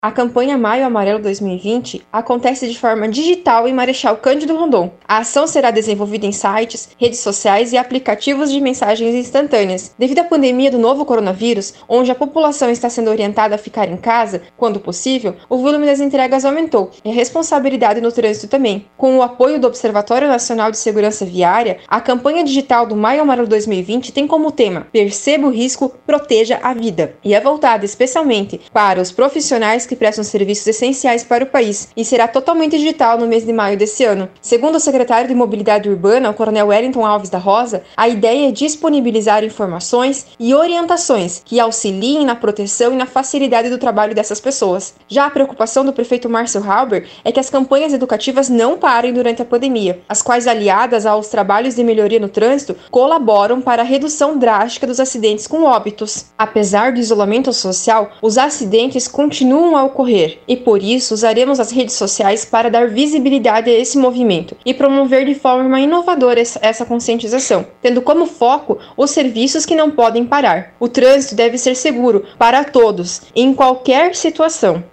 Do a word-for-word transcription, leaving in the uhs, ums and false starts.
A campanha Maio Amarelo dois mil e vinte acontece de forma digital em Marechal Cândido Rondon. A ação será desenvolvida em sites, redes sociais e aplicativos de mensagens instantâneas. Devido à pandemia do novo coronavírus, onde a população está sendo orientada a ficar em casa, quando possível, o volume das entregas aumentou e a responsabilidade no trânsito também. Com o apoio do Observatório Nacional de Segurança Viária, a campanha digital do Maio Amarelo dois mil e vinte tem como tema Perceba o risco, proteja a vida, e é voltada especialmente para os profissionais que prestam serviços essenciais para o país e será totalmente digital no mês de maio desse ano. Segundo o secretário de Mobilidade Urbana, o coronel Wellington Alves da Rosa, a ideia é disponibilizar informações e orientações que auxiliem na proteção e na facilidade do trabalho dessas pessoas. Já a preocupação do prefeito Márcio Halber é que as campanhas educativas não parem durante a pandemia, as quais, aliadas aos trabalhos de melhoria no trânsito, colaboram para a redução drástica dos acidentes com óbitos. Apesar do isolamento social, os acidentes continuam a ocorrer e por isso usaremos as redes sociais para dar visibilidade a esse movimento e promover de forma inovadora essa conscientização, tendo como foco os serviços que não podem parar. O trânsito deve ser seguro para todos, em qualquer situação.